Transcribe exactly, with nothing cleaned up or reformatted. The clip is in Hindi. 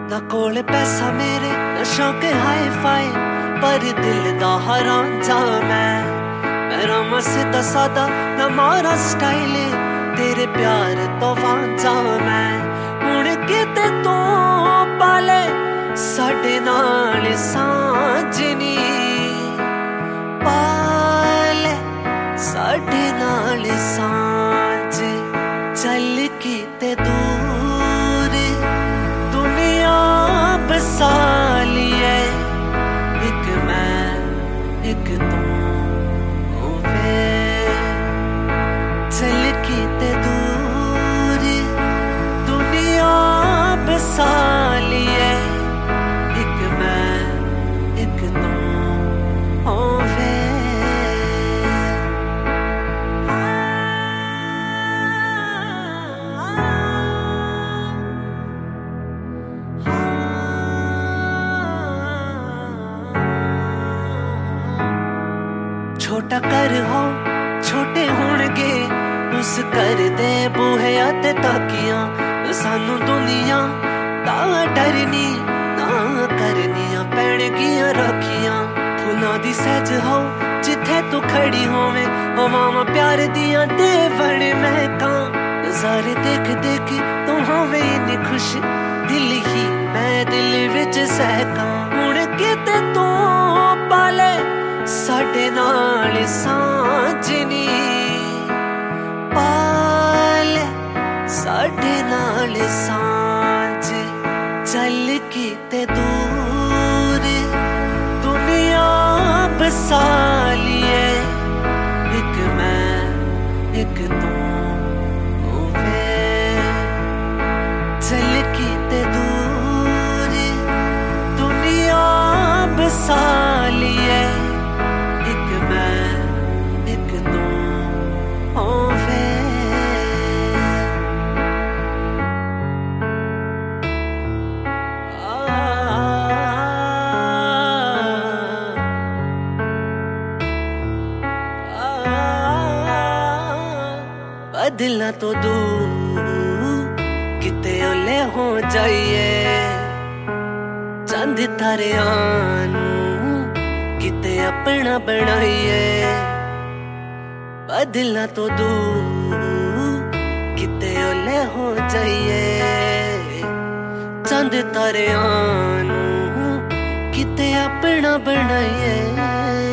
ना कोल पैसा मेरे ना शौक हाई फाई, पर दिल दा हरांझा मैं मैं रामा सीधा सादा ना मारा स्टाइल, तेरे प्यार तो वांझा मैं हुण किते तू पाले साडे नाल सांझनी पाले साडे नाल सांझ चल किते दूर दुनिया बसा लिए, एक मैं एक तू होवे चल किते दूर दुनिया बसा लिए, एक मैं एक तू होवे। छोटा कर हो छोटे होणगे उस कर दे बूहे ते ताकियां, सानू दुनिया ता डरनी ना करनियां पैणगियां राखियां, फुलां दी सज हो जिथे तू खड़ी होवे, हवावां प्यार दियां देवण महकां, नज़ारे देख देख तू होवे इन्नी खुश दिल ही मैं दिल विच सहकां, हुण किते तू पाले साडे नाल सांझनी पाले साडे नाल सांझ चल किते दूर दुनिया बसा लिए, एक मैं एक तू होवे चल किते दूर दुनिया बसा लिए, एक मैं एक तू होवे। बदला तो दूर किते ओले हो जाइए, चंद तारियां नू किते अपना बनाइए, बदला तो दूर किते ओले हो जाइए, चंद तारियां नू किते अपना बनाइए।